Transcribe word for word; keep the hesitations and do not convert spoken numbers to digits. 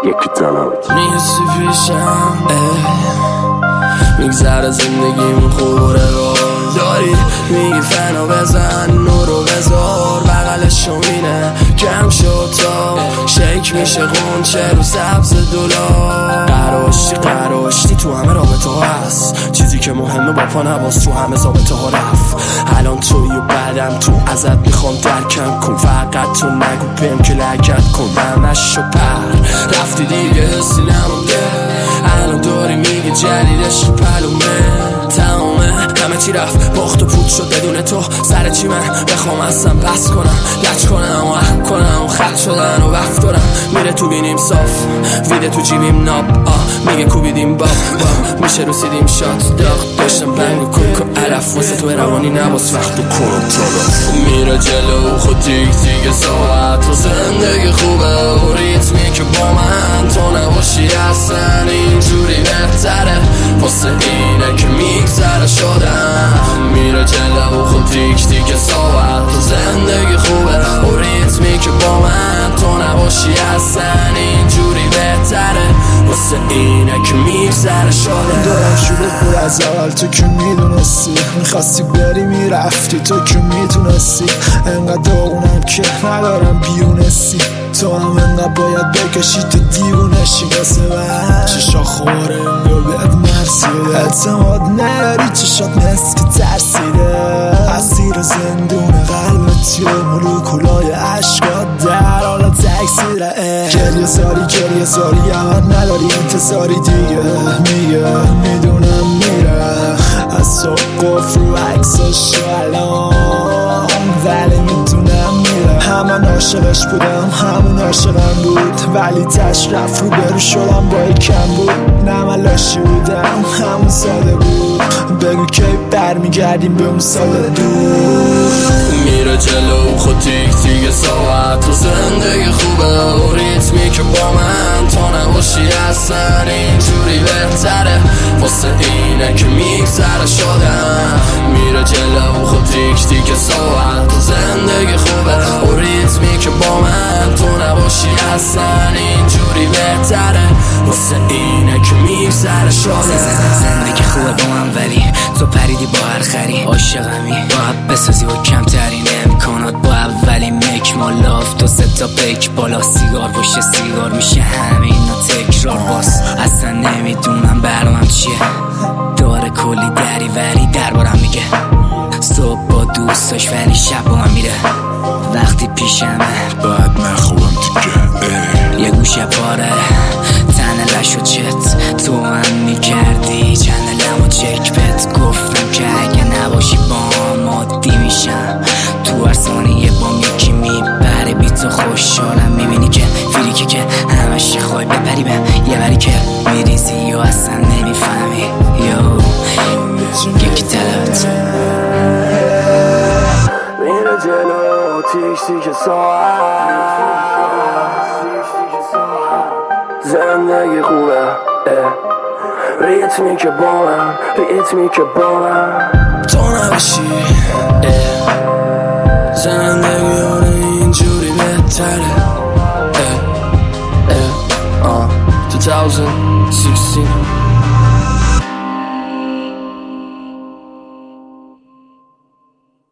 یکی طلبت نیستی پیشم میگذره زندگیمون خوب و روال داری میگی فنا بزن نورو بذار بغلشو مینه کم شد تا شیک میشه غنچه رو سبز دلار قراشتی قراشتی تو همه رابطه ها هست چیزی که مهمه با پا نباز تو همه ضابطه ها رفت الان توی و بعدم تو ازت میخوام درکم کن فقط تو نگو بهم که لگت کن همش و پر رفتی دیگه حسی نمونده الان داری میگه جدیدش که پلومه تمامه همه چی رفت باخت و پود شد بدون تو سر چی من بخوام اصلا بس کنم لچ کنم و حق کنم و خط شدن و وقت دارم میره تو بینیم صاف ویده تو جیبیم ناب آه میگه کوبیدیم باب باب میشه روسیدیم شات داغ داشتم بنگ و کوک و علف واسه تو روانی نباس وقت و کنم طلف میره جلو خود تیک تیک ساعت و زندگی خوبه و ریتمی که با من تو نباشی اصلا اینجوری بهتره واسه اینه که میگذره شدم میره جلو خود تیک تیک ساعت و زندگی خوبه و ریتمی که با من تو نباشی اصلا اینجوری بهتره واسه اینه که میگذره شدم دارم شروع بود از اول تو که میدونستی میخواستی بری میرفتی تو که میتونستی انقدر داغونم که ندارم بیونستی تو هم انقدر باید بکشی تو دیوونشی واسه من چشا خوره انگار بهت مرسیده اعتماد نداری چشات نست که ترسیده اسیر زندون قلبت توی مولکولای عشقات در حالا تکثیره گریه زاری گریه زاری اما نداری انتظاری دیگه میگه میدونم میره از تو قفل رو عکساش الان ولی میدونم میره همه عاشقش بودم همون عاشقم بود ولی تشرف رو برو شدم با کم بود نه من لاشی بودم همون ساده بود بگو که برمیگردیم به اون سال دور میره جلو خود تیک تیک ساعت و زندگی خوبه و ریتمی که با من تو نباشی اصلا اینجوری بهتره واسه اینه که میگذره شدم میره جلو خود تیک تیک ساعت و زندگی خوبه و ریتمی که با من تو نباشی اصلا اینجوری بهتره واسه اینه که میگذره شدم زندگی خوبه با من ولی تو پریدی با هر خری عاشقمی باید بسازی با کمترین امکانات با اولین مک ما لاف دو سه تا پیک بالا سیگار پشت سیگار میشه همه اینا تکرار باز اصلا نمیدونم برنامم چیه داره کلی دری وری دربارم میگه صبح با دوستاش ولی شب با من میره وقتی پیشمه باید نخوابم دیگه یه گوشه پاره تنه لش و چت تو هم میکردی چنلم و چک پت گفتم که اگه نباشی با هم عادی میشم تو هر ثانیه با یکی میبره بی تو خوشحالم میبینی که فریکی که همش خواهی بپری به یه بری که میریزی و اصلا نمیفهمی یو یکی طلبت میره جلو تیک تیک ساعت زندگی خوبه ریتمی که با من ریتمی که با من